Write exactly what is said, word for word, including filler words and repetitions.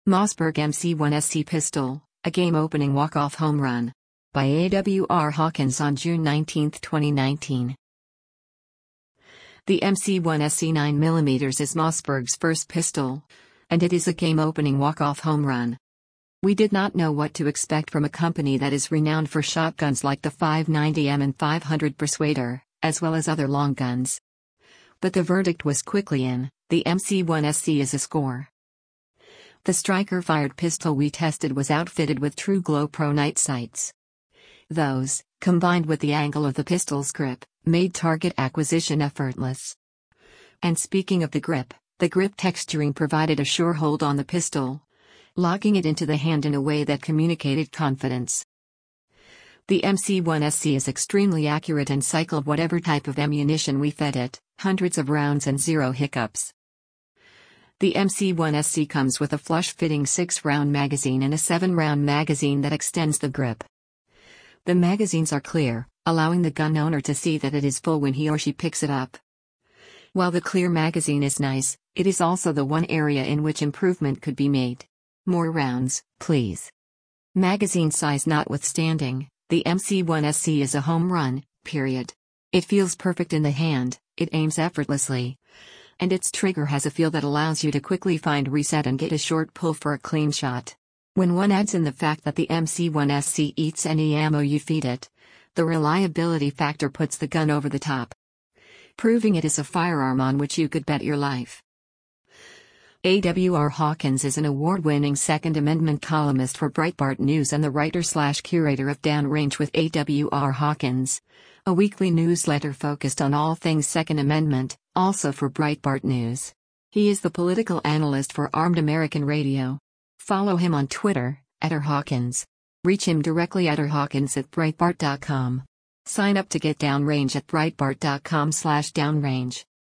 Mossberg M C one S C Pistol, a game-opening walk-off home run. By A W R Hawkins on June nineteenth, twenty nineteen. The M C one S C nine millimeter is Mossberg's first pistol, and it is a game-opening walk-off home run. We did not know what to expect from a company that is renowned for shotguns like the five ninety M and five hundred Persuader, as well as other long guns. But the verdict was quickly in: the M C one S C is a score. The striker-fired pistol we tested was outfitted with TruGlo Pro night sights. Those, combined with the angle of the pistol's grip, made target acquisition effortless. And speaking of the grip, the grip texturing provided a sure hold on the pistol, locking it into the hand in a way that communicated confidence. The M C one S C is extremely accurate and cycled whatever type of ammunition we fed it, hundreds of rounds and zero hiccups. The M C one S C comes with a flush-fitting six round magazine and a seven round magazine that extends the grip. The magazines are clear, allowing the gun owner to see that it is full when he or she picks it up. While the clear magazine is nice, it is also the one area in which improvement could be made. More rounds, please. Magazine size notwithstanding, the M C one S C is a home run, period. It feels perfect in the hand, it aims effortlessly, and its trigger has a feel that allows you to quickly find reset and get a short pull for a clean shot. When one adds in the fact that the M C one S C eats any ammo you feed it, the reliability factor puts the gun over the top, proving it is a firearm on which you could bet your life. A W R Hawkins is an award-winning Second Amendment columnist for Breitbart News and the writer-slash-curator of Downrange with A W R Hawkins, a weekly newsletter focused on all things Second Amendment, also for Breitbart News. He is the political analyst for Armed American Radio. Follow him on Twitter, at rhawkins. Reach him directly at rhawkins at breitbart dot com. Sign up to get Downrange at breitbart dot com slash downrange.